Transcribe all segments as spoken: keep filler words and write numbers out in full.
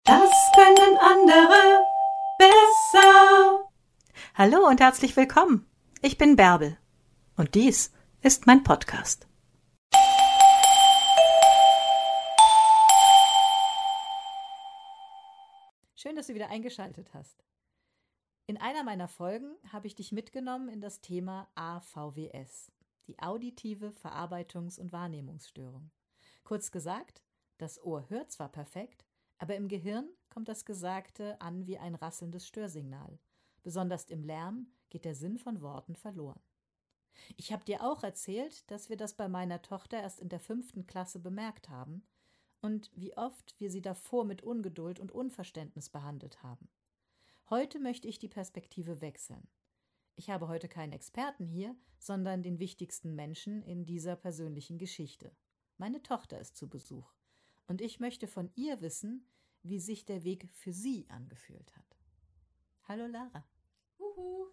Das können andere besser. Hallo und herzlich willkommen. Ich bin Bärbel und dies ist mein Podcast. Schön, dass du wieder eingeschaltet hast. In einer meiner Folgen habe ich dich mitgenommen in das Thema A V W S, die auditive Verarbeitungs- und Wahrnehmungsstörung. Kurz gesagt, das Ohr hört zwar perfekt, aber im Gehirn kommt das Gesagte an wie ein rasselndes Störsignal. Besonders im Lärm geht der Sinn von Worten verloren. Ich habe dir auch erzählt, dass wir das bei meiner Tochter erst in der fünften Klasse bemerkt haben und wie oft wir sie davor mit Ungeduld und Unverständnis behandelt haben. Heute möchte ich die Perspektive wechseln. Ich habe heute keinen Experten hier, sondern den wichtigsten Menschen in dieser persönlichen Geschichte. Meine Tochter ist zu Besuch und ich möchte von ihr wissen, wie sich der Weg für sie angefühlt hat. Hallo Lara. Uhu.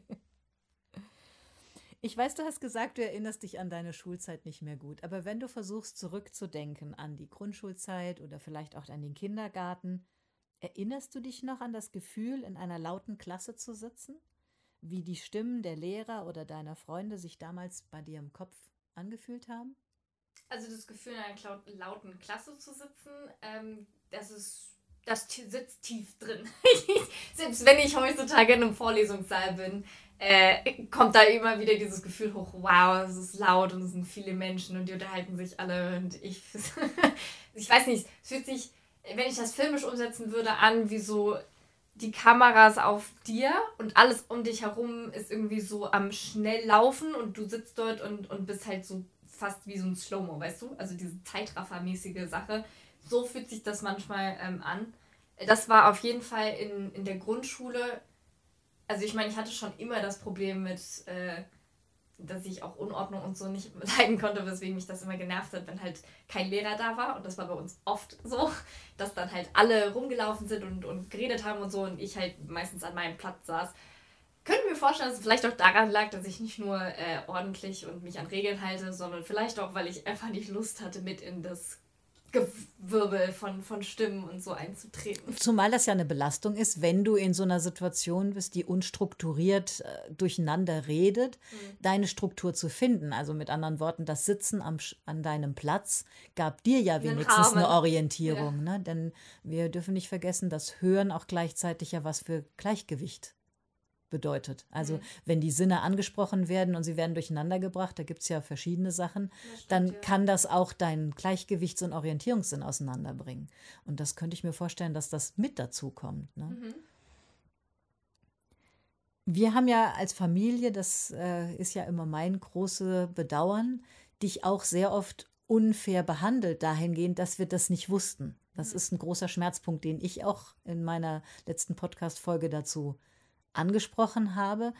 Ich weiß, du hast gesagt, du erinnerst dich an deine Schulzeit nicht mehr gut, aber wenn du versuchst zurückzudenken an die Grundschulzeit oder vielleicht auch an den Kindergarten, erinnerst du dich noch an das Gefühl, in einer lauten Klasse zu sitzen? Wie die Stimmen der Lehrer oder deiner Freunde sich damals bei dir im Kopf angefühlt haben? Also das Gefühl, in einer lauten Klasse zu sitzen, ähm, das ist, das sitzt tief drin. Selbst wenn ich heutzutage in einem Vorlesungssaal bin, äh, kommt da immer wieder dieses Gefühl hoch, wow, es ist laut und es sind viele Menschen und die unterhalten sich alle und ich, ich weiß nicht, es fühlt sich, wenn ich das filmisch umsetzen würde, an wie so die Kameras auf dir und alles um dich herum ist irgendwie so am schnell laufen und du sitzt dort und, und bist halt so fast wie so ein Slow-Mo, weißt du? Also diese Zeitraffer-mäßige Sache. So fühlt sich das manchmal ähm, an. Das war auf jeden Fall in, in der Grundschule, also ich meine, ich hatte schon immer das Problem mit, äh, dass ich auch Unordnung und so nicht leiden konnte, weswegen mich das immer genervt hat, wenn halt kein Lehrer da war. Und das war bei uns oft so, dass dann halt alle rumgelaufen sind und, und geredet haben und so und ich halt meistens an meinem Platz saß. Könnte mir vorstellen, dass es vielleicht auch daran lag, dass ich nicht nur äh, ordentlich und mich an Regeln halte, sondern vielleicht auch, weil ich einfach nicht Lust hatte, mit in das Gewirbel von, von Stimmen und so einzutreten. Zumal das ja eine Belastung ist, wenn du in so einer Situation bist, die unstrukturiert äh, durcheinander redet, mhm. deine Struktur zu finden. Also mit anderen Worten, das Sitzen am, an deinem Platz gab dir ja wenigstens eine Orientierung. Ja. Ne? Denn wir dürfen nicht vergessen, dass Hören auch gleichzeitig ja was für Gleichgewicht bedeutet. Also mhm. wenn die Sinne angesprochen werden und sie werden durcheinander gebracht, da gibt es ja verschiedene Sachen, stimmt, dann ja. kann das auch deinen Gleichgewichts- und Orientierungssinn auseinanderbringen. Und das könnte ich mir vorstellen, dass das mit dazu kommt. Ne? Mhm. Wir haben ja als Familie, das äh, ist ja immer mein großes Bedauern, dich auch sehr oft unfair behandelt, dahingehend, dass wir das nicht wussten. Das mhm. ist ein großer Schmerzpunkt, den ich auch in meiner letzten Podcast-Folge dazu angesprochen habe.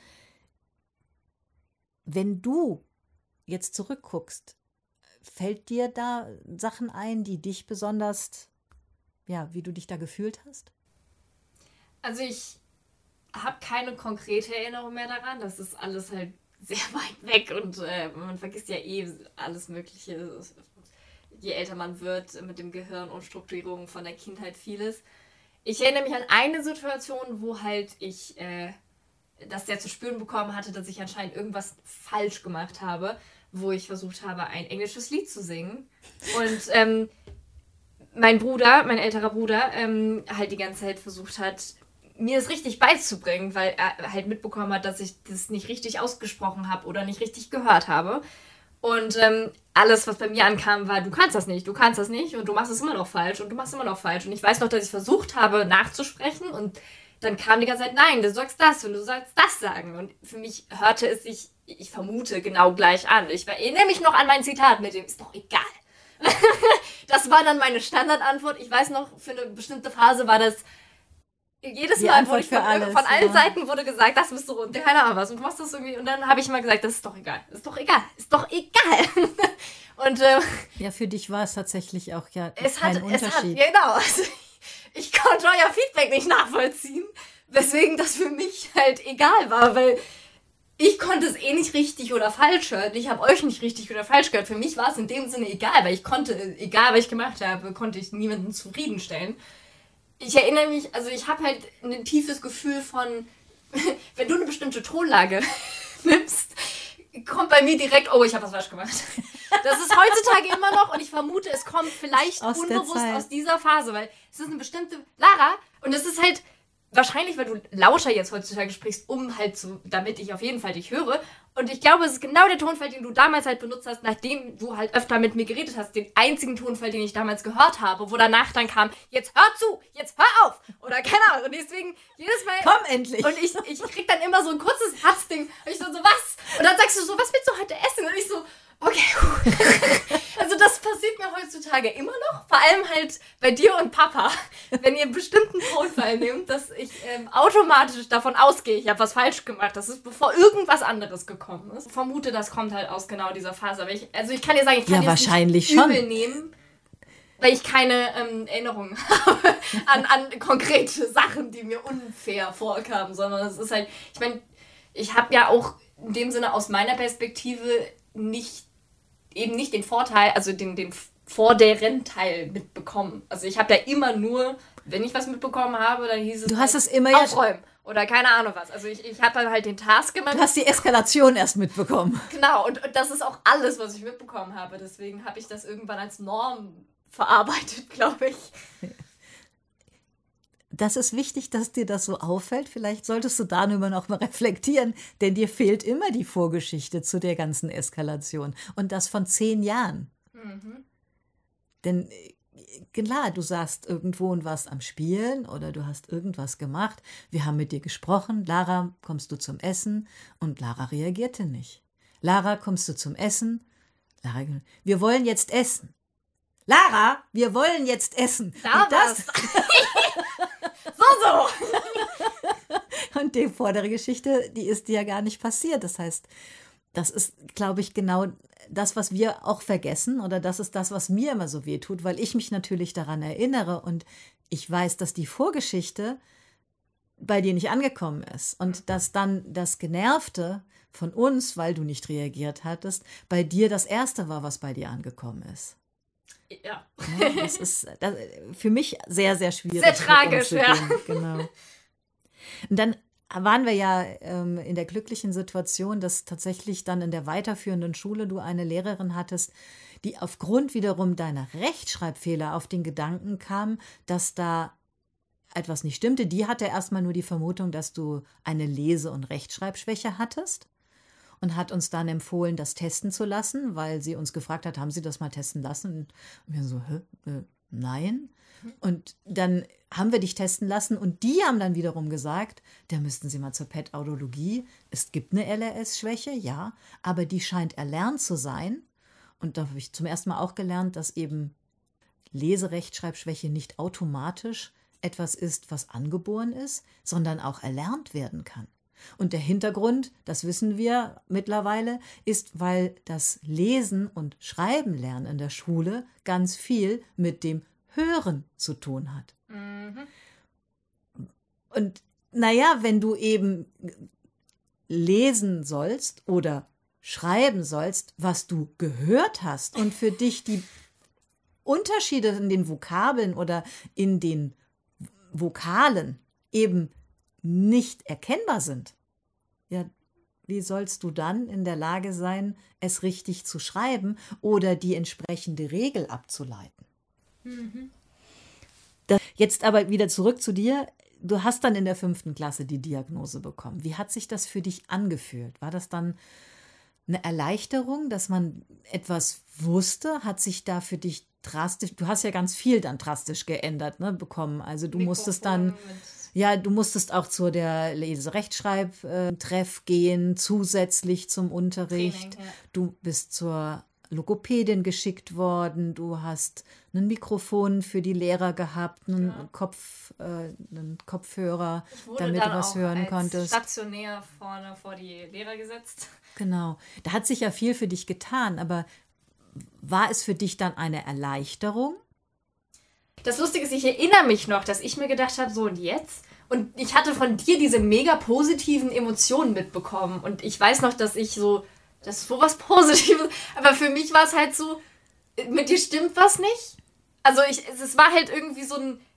Wenn du jetzt zurückguckst, fällt dir da Sachen ein, die dich besonders, ja, wie du dich da gefühlt hast? Also ich habe keine konkrete Erinnerung mehr daran. Das ist alles halt sehr weit weg und äh, man vergisst ja eh alles Mögliche. Je älter man wird, mit dem Gehirn und Strukturierung von der Kindheit vieles. Ich erinnere mich an eine Situation, wo halt ich äh, das sehr zu spüren bekommen hatte, dass ich anscheinend irgendwas falsch gemacht habe, wo ich versucht habe, ein englisches Lied zu singen. Und ähm, mein Bruder, mein älterer Bruder, ähm, halt die ganze Zeit versucht hat, mir es richtig beizubringen, weil er halt mitbekommen hat, dass ich das nicht richtig ausgesprochen habe oder nicht richtig gehört habe. Und ähm, alles, was bei mir ankam, war, du kannst das nicht, du kannst das nicht und du machst es immer noch falsch und du machst es immer noch falsch. Und ich weiß noch, dass ich versucht habe, nachzusprechen und dann kam die ganze Zeit, nein, du sagst das und du sollst das sagen. Und für mich hörte es sich, ich vermute, genau gleich an. Ich erinnere mich noch an mein Zitat mit dem, ist doch egal. Das war dann meine Standardantwort. Ich weiß noch, für eine bestimmte Phase war das, jedes die Mal wurde ich von, alles, von allen ja. Seiten wurde gesagt, das bist du und keine Ahnung was und du machst das irgendwie und dann habe ich mal gesagt, das ist doch egal, ist doch egal, ist doch egal. Und ähm, ja, für dich war es tatsächlich auch ja es kein hat, Unterschied. Es hat, genau, also ich, ich konnte euer Feedback nicht nachvollziehen, weswegen das für mich halt egal war, weil ich konnte es eh nicht richtig oder falsch hören. Ich habe euch nicht richtig oder falsch gehört. Für mich war es in dem Sinne egal, weil ich konnte, egal was ich gemacht habe, konnte ich niemanden zufriedenstellen. ich erinnere mich, also ich habe halt ein tiefes Gefühl von, wenn du eine bestimmte Tonlage nimmst, kommt bei mir direkt, oh, ich habe was falsch gemacht. Das ist heutzutage immer noch und ich vermute, es kommt vielleicht aus unbewusst aus dieser Phase, weil es ist eine bestimmte Lara und es ist halt wahrscheinlich, weil du lauter jetzt heutzutage sprichst, um halt zu, damit ich auf jeden Fall dich höre. Und ich glaube, es ist genau der Tonfall, den du damals halt benutzt hast, nachdem du halt öfter mit mir geredet hast. Den einzigen Tonfall, den ich damals gehört habe, wo danach dann kam, jetzt hör zu, jetzt hör auf. Oder keine Ahnung. Und deswegen jedes Mal... Komm endlich. Und ich, ich krieg dann immer so ein kurzes Herzding. Und ich so, so, was? Und dann sagst du so, was willst du heute essen? Und ich so, okay. Also das passiert mir heutzutage immer noch. Vor allem halt bei dir und Papa. Wenn ihr einen bestimmten Tonfall nehmt, dass ich ähm, automatisch davon ausgehe, ich habe was falsch gemacht. Das ist bevor irgendwas anderes gekommen ist. Ich vermute, das kommt halt aus genau dieser Phase. Aber ich, also ich kann dir sagen, ich kann ja, jetzt wahrscheinlich nicht schon. übel nehmen, weil ich keine ähm, Erinnerungen habe an, an konkrete Sachen, die mir unfair vorkamen. Sondern es ist halt, ich meine, ich habe ja auch in dem Sinne aus meiner Perspektive nicht eben nicht den Vorteil, also den, den vorderen Teil mitbekommen. Also ich habe ja immer nur, wenn ich was mitbekommen habe, dann hieß es du halt hast es immer aufräumen ja oder keine Ahnung was. Also ich, ich habe dann halt den Task gemacht. Du hast die Eskalation erst mitbekommen. Genau, und, und das ist auch alles, was ich mitbekommen habe. Deswegen habe ich das irgendwann als Norm verarbeitet, glaube ich. Das ist wichtig, dass dir das so auffällt. Vielleicht solltest du darüber noch mal reflektieren, denn dir fehlt immer die Vorgeschichte zu der ganzen Eskalation. Und das von zehn Jahren. Mhm. Denn klar, du saßt irgendwo und warst am Spielen oder du hast irgendwas gemacht. Wir haben mit dir gesprochen. Lara, kommst du zum Essen? Und Lara reagierte nicht. Lara, kommst du zum Essen? Lara, wir wollen jetzt essen. Lara, wir wollen jetzt essen. Da das So, so. Und die vordere Geschichte, die ist dir ja gar nicht passiert. Das heißt, das ist, glaube ich, genau das, was wir auch vergessen oder das ist das, was mir immer so weh tut, weil ich mich natürlich daran erinnere und ich weiß, dass die Vorgeschichte bei dir nicht angekommen ist und dass dann das Genervte von uns, weil du nicht reagiert hattest, bei dir das Erste war, was bei dir angekommen ist. Ja. Ja, das ist das, für mich sehr, sehr schwierig. Sehr tragisch, ja. Genau. Und dann waren wir ja ähm, in der glücklichen Situation, dass tatsächlich dann in der weiterführenden Schule du eine Lehrerin hattest, die aufgrund wiederum deiner Rechtschreibfehler auf den Gedanken kam, dass da etwas nicht stimmte. Die hatte erstmal nur die Vermutung, dass du eine Lese- und Rechtschreibschwäche hattest. Und hat uns dann empfohlen, das testen zu lassen, weil sie uns gefragt hat, haben Sie das mal testen lassen? Und wir so, hä? Äh, nein. Und dann haben wir dich testen lassen und die haben dann wiederum gesagt, da müssten Sie mal zur Pädagogie. Es gibt eine L R S-Schwäche, ja, aber die scheint erlernt zu sein. Und da habe ich zum ersten Mal auch gelernt, dass eben Leserechtschreibschwäche nicht automatisch etwas ist, was angeboren ist, sondern auch erlernt werden kann. Und der Hintergrund, das wissen wir mittlerweile, ist, weil das Lesen und Schreiben lernen in der Schule ganz viel mit dem Hören zu tun hat. Mhm. Und naja, wenn du eben lesen sollst oder schreiben sollst, was du gehört hast und für dich die Unterschiede in den Vokabeln oder in den Vokalen eben nicht erkennbar sind, ja, wie sollst du dann in der Lage sein, es richtig zu schreiben oder die entsprechende Regel abzuleiten? Mhm. Das, jetzt aber wieder zurück zu dir. Du hast dann in der fünften Klasse die Diagnose bekommen. Wie hat sich das für dich angefühlt? War das dann eine Erleichterung, dass man etwas wusste? Hat sich da für dich drastisch, du hast ja ganz viel dann drastisch geändert, ne, bekommen. Also du Mikrofon musstest dann, ja, du musstest auch zu der Lese-Rechtschreib-Treff gehen, zusätzlich zum Unterricht. Training, ja. Du bist zur Logopädin geschickt worden, du hast ein Mikrofon für die Lehrer gehabt, einen, ja. Kopf, äh, einen Kopfhörer, damit du was hören als konntest. Stationär vorne vor die Lehrer gesetzt. Genau, da hat sich ja viel für dich getan, aber war es für dich dann eine Erleichterung? Das Lustige ist, ich erinnere mich noch, dass ich mir gedacht habe, so und jetzt? Und ich hatte von dir diese mega positiven Emotionen mitbekommen. Und ich weiß noch, dass ich so, das ist so was Positives, aber für mich war es halt so, mit dir stimmt was nicht. Also ich, es war halt irgendwie so ein,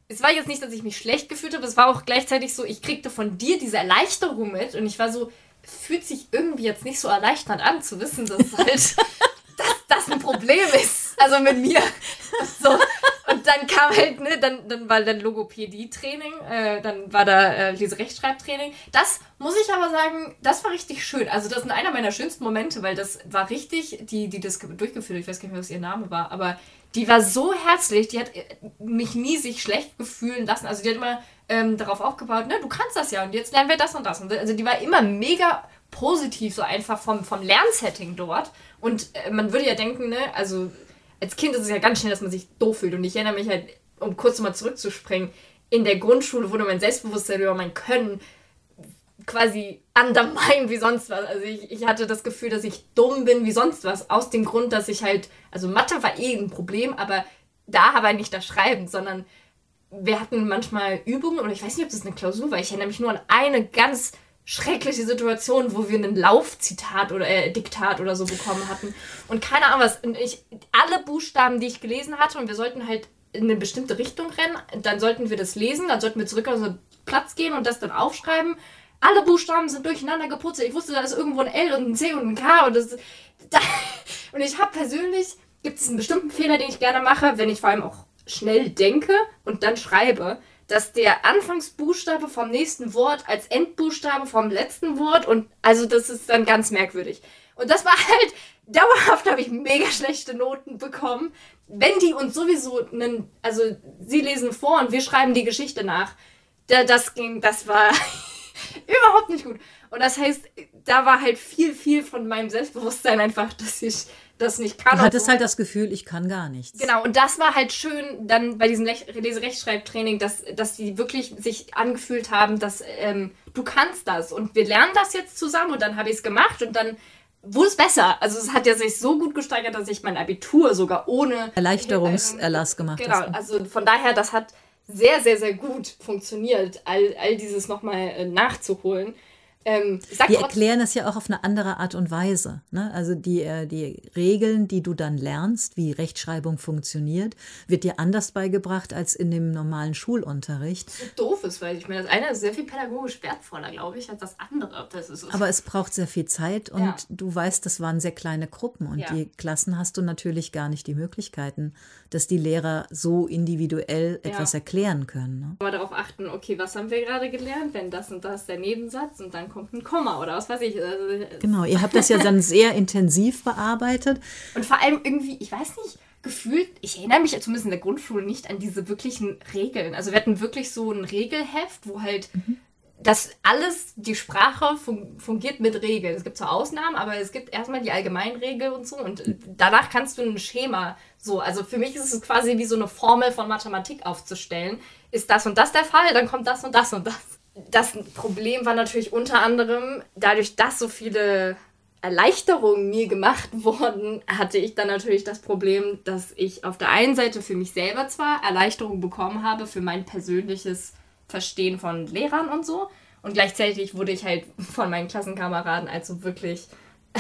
es war jetzt nicht, dass ich mich schlecht gefühlt habe, es war auch gleichzeitig so, ich kriegte von dir diese Erleichterung mit und ich war so, fühlt sich irgendwie jetzt nicht so erleichternd an, zu wissen, dass halt, dass das ein Problem ist. Also mit mir. So. Und dann kam halt, ne, dann, dann war dann Logopädie-Training, äh, dann war da äh, diese Rechtschreibtraining. Das muss ich aber sagen, das war richtig schön. Also das ist einer meiner schönsten Momente, weil das war richtig, die, die das durchgeführt, ich weiß gar nicht mehr, was ihr Name war, aber die war so herzlich, die hat mich nie sich schlecht gefühlen lassen. Also die hat immer ähm, darauf aufgebaut, ne, du kannst das ja und jetzt lernen wir das und das. Und also die war immer mega positiv, so einfach vom, vom Lernsetting dort. Und äh, man würde ja denken, ne, also als Kind ist es ja ganz schnell, dass man sich doof fühlt. Und ich erinnere mich halt, um kurz nochmal zurückzuspringen, in der Grundschule wurde mein Selbstbewusstsein über mein Können quasi undermined wie sonst was. Also ich, ich hatte das Gefühl, dass ich dumm bin wie sonst was. Aus dem Grund, dass ich halt, also Mathe war eh ein Problem, aber da aber nicht das Schreiben, sondern wir hatten manchmal Übungen, oder ich weiß nicht, ob das eine Klausur war, ich erinnere mich nur an eine ganz schreckliche Situation, wo wir ein Laufzitat oder äh, Diktat oder so bekommen hatten. Und keine Ahnung was. Und ich, alle Buchstaben, die ich gelesen hatte, und wir sollten halt in eine bestimmte Richtung rennen, dann sollten wir das lesen, dann sollten wir zurück auf unseren Platz gehen und das dann aufschreiben. Alle Buchstaben sind durcheinander geputzelt. Ich wusste, da ist irgendwo ein L und ein C und ein K. Und, das, da, und ich habe persönlich, gibt es einen bestimmten Fehler, den ich gerne mache, wenn ich vor allem auch schnell denke und dann schreibe, dass der Anfangsbuchstabe vom nächsten Wort als Endbuchstabe vom letzten Wort und also das ist dann ganz merkwürdig. Und das war halt, dauerhaft habe ich mega schlechte Noten bekommen, wenn die uns sowieso einen, also sie lesen vor und wir schreiben die Geschichte nach. Da, das ging, das war überhaupt nicht gut. Und das heißt, da war halt viel, viel von meinem Selbstbewusstsein einfach, dass ich das nicht kann. Du hattest halt das Gefühl, ich kann gar nichts. Genau, und das war halt schön dann bei diesem Lech- Lese-Rechtschreibtraining, dass, dass die wirklich sich angefühlt haben, dass ähm, du kannst das und wir lernen das jetzt zusammen und dann habe ich es gemacht und dann wurde es besser. Also es hat ja sich so gut gesteigert, dass ich mein Abitur sogar ohne Erleichterungserlass gemacht genau, hast. Genau, also von daher, das hat sehr, sehr, sehr gut funktioniert, all, all dieses nochmal äh, nachzuholen. Ähm, ich sag die trotzdem, erklären es ja auch auf eine andere Art und Weise. Ne? Also die, äh, die Regeln, die du dann lernst, wie Rechtschreibung funktioniert, wird dir anders beigebracht als in dem normalen Schulunterricht. so doof ist, weil ich mir das eine ist sehr viel pädagogisch wertvoller, glaube ich, als das andere. Das ist Aber es braucht sehr viel Zeit und Ja. du weißt, das waren sehr kleine Gruppen und Ja. die Klassen hast du natürlich gar nicht die Möglichkeiten, dass die Lehrer so individuell Ja. etwas erklären können. Ne? mal darauf achten, okay, was haben wir gerade gelernt, wenn das und das der Nebensatz und dann kommt ein Komma oder was weiß ich. Also, Genau, ihr habt das ja dann sehr intensiv bearbeitet. und vor allem irgendwie, ich weiß nicht, gefühlt, ich erinnere mich zumindest in der Grundschule nicht an diese wirklichen Regeln. Also wir hatten wirklich so ein Regelheft, wo halt das alles, die Sprache fun- fungiert mit Regeln. Es gibt zwar Ausnahmen, aber es gibt erstmal die Allgemeinregel und so und danach kannst du ein Schema so, also für mich ist es quasi wie so eine Formel von Mathematik aufzustellen. Ist das und das der Fall, dann kommt das und das und das. Das Problem war natürlich unter anderem, dadurch, dass so viele Erleichterungen mir gemacht wurden, hatte ich dann natürlich das Problem, dass ich auf der einen Seite für mich selber zwar Erleichterung bekommen habe für mein persönliches Verstehen von Lehrern und so und gleichzeitig wurde ich halt von meinen Klassenkameraden also wirklich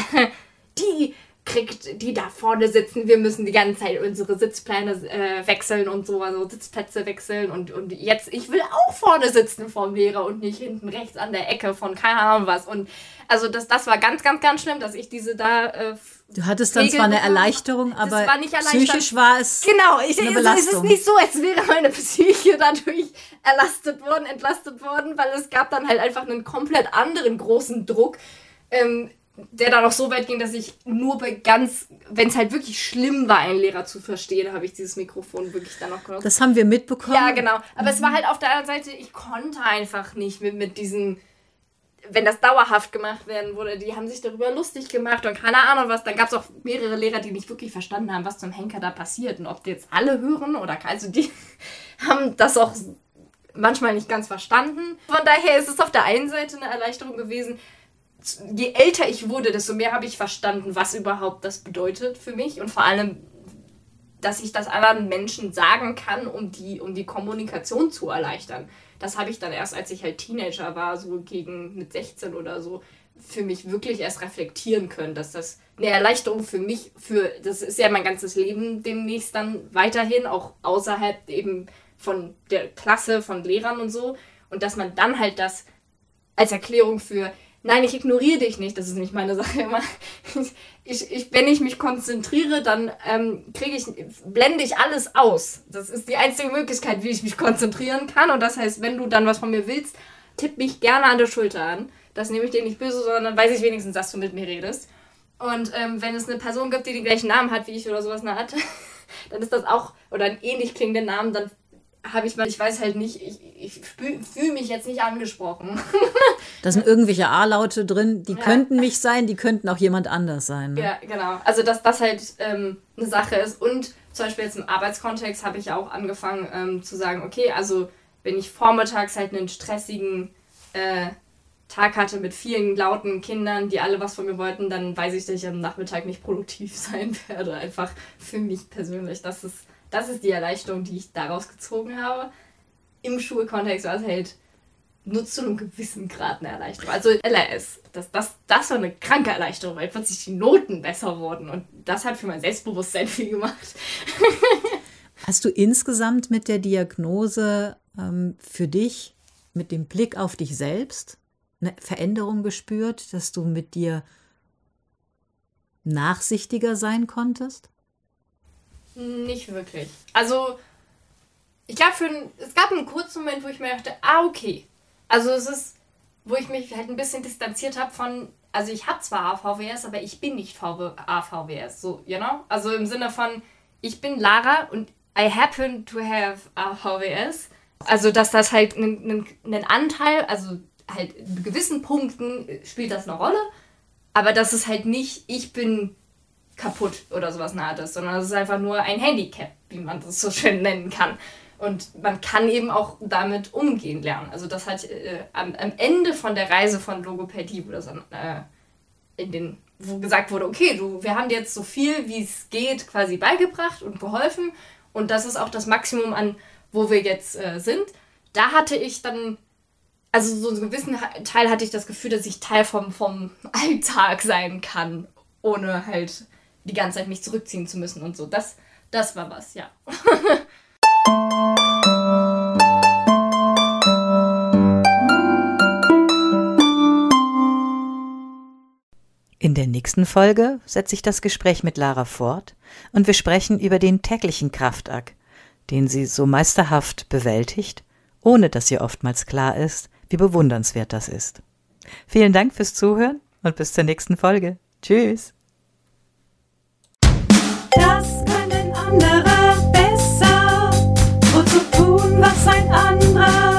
die kriegt, die da vorne sitzen, wir müssen die ganze Zeit unsere Sitzpläne äh, wechseln und so, also Sitzplätze wechseln und, und jetzt, ich will auch vorne sitzen vom Lehrer und nicht hinten rechts an der Ecke von keine Ahnung was und also das, das war ganz, ganz, ganz schlimm, dass ich diese da äh, Du hattest dann zwar eine Erleichterung, aber war nicht erleichternd. psychisch war es Genau, ich, eine es, Belastung. es ist nicht so, als wäre meine Psyche dadurch erlastet worden, entlastet worden, weil es gab dann halt einfach einen komplett anderen großen Druck, ähm, der dann auch so weit ging, dass ich nur bei ganz, wenn es halt wirklich schlimm war, einen Lehrer zu verstehen, habe ich dieses Mikrofon wirklich dann noch genutzt. Das haben wir mitbekommen. Ja, genau. Aber mhm. es war halt auf der anderen Seite, ich konnte einfach nicht mit, mit diesen, wenn das dauerhaft gemacht werden wurde, die haben sich darüber lustig gemacht und keine Ahnung was. Dann gab es auch mehrere Lehrer, die nicht wirklich verstanden haben, was zum Henker da passiert und ob die jetzt alle hören oder also die haben das auch manchmal nicht ganz verstanden. Von daher ist es auf der einen Seite eine Erleichterung gewesen. Je älter ich wurde, desto mehr habe ich verstanden, was überhaupt das bedeutet für mich und vor allem, dass ich das anderen Menschen sagen kann, um die, um die Kommunikation zu erleichtern. Das habe ich dann erst, als ich halt Teenager war, so gegen mit sechzehn oder so, für mich wirklich erst reflektieren können, dass das eine Erleichterung für mich, für das ist ja mein ganzes Leben demnächst dann weiterhin, auch außerhalb eben von der Klasse, von Lehrern und so. Und dass man dann halt das als Erklärung für, nein, ich ignoriere dich nicht, das ist nicht meine Sache immer. Ich, ich, wenn ich mich konzentriere, dann ähm, kriege ich, blende ich alles aus. Das ist die einzige Möglichkeit, wie ich mich konzentrieren kann. Und das heißt, wenn du dann was von mir willst, tipp mich gerne an der Schulter an. Das nehme ich dir nicht böse, sondern dann weiß ich wenigstens, dass du mit mir redest. Und ähm, wenn es eine Person gibt, die den gleichen Namen hat wie ich oder sowas in der Art, dann ist das auch, oder einen ähnlich klingenden Namen, dann habe ich mal, ich weiß halt nicht, ich, ich fühle mich jetzt nicht angesprochen. Da sind irgendwelche A-Laute drin, die ja. könnten mich sein, die könnten auch jemand anders sein. Ne? Ja, genau. Also, dass das halt ähm, eine Sache ist. Und zum Beispiel jetzt im Arbeitskontext habe ich ja auch angefangen ähm, zu sagen, okay, also wenn ich vormittags halt einen stressigen äh, Tag hatte mit vielen lauten Kindern, die alle was von mir wollten, dann weiß ich, dass ich am Nachmittag nicht produktiv sein werde. Einfach für mich persönlich. Das ist Das ist die Erleichterung, die ich daraus gezogen habe. Im Schulkontext war es halt nur zu einem gewissen Grad eine Erleichterung. Also L R S, das, das, das war eine kranke Erleichterung, weil plötzlich die Noten besser wurden. Und das hat für mein Selbstbewusstsein viel gemacht. Hast du insgesamt mit der Diagnose ähm, für dich, mit dem Blick auf dich selbst, eine Veränderung gespürt, dass du mit dir nachsichtiger sein konntest? Nicht wirklich. Also, ich glaube, es gab einen kurzen Moment, wo ich mir dachte, ah, okay. Also, es ist, wo ich mich halt ein bisschen distanziert habe von, also ich habe zwar A V W S, aber ich bin nicht A V W S, so, you know? Also im Sinne von, ich bin Lara und I happen to have A V W S. Also, dass das halt einen, einen Anteil, also halt in gewissen Punkten spielt das eine Rolle, aber das ist halt nicht, ich bin kaputt oder sowas Nahes, sondern es ist einfach nur ein Handicap, wie man das so schön nennen kann. Und man kann eben auch damit umgehen lernen. Also das hat äh, am, am Ende von der Reise von Logopädie, wo, das, äh, in den, wo gesagt wurde, okay, du, wir haben dir jetzt so viel, wie es geht, quasi beigebracht und geholfen. Und das ist auch das Maximum an, wo wir jetzt äh, sind. Da hatte ich dann, also so einen gewissen Teil hatte ich das Gefühl, dass ich Teil vom, vom Alltag sein kann, ohne halt die ganze Zeit mich zurückziehen zu müssen und so. Das, das war was, ja. In der nächsten Folge setze ich das Gespräch mit Lara fort und wir sprechen über den täglichen Kraftakt, den sie so meisterhaft bewältigt, ohne dass ihr oftmals klar ist, wie bewundernswert das ist. Vielen Dank fürs Zuhören und bis zur nächsten Folge. Tschüss! Das kann ein anderer besser, wozu tun, was ein anderer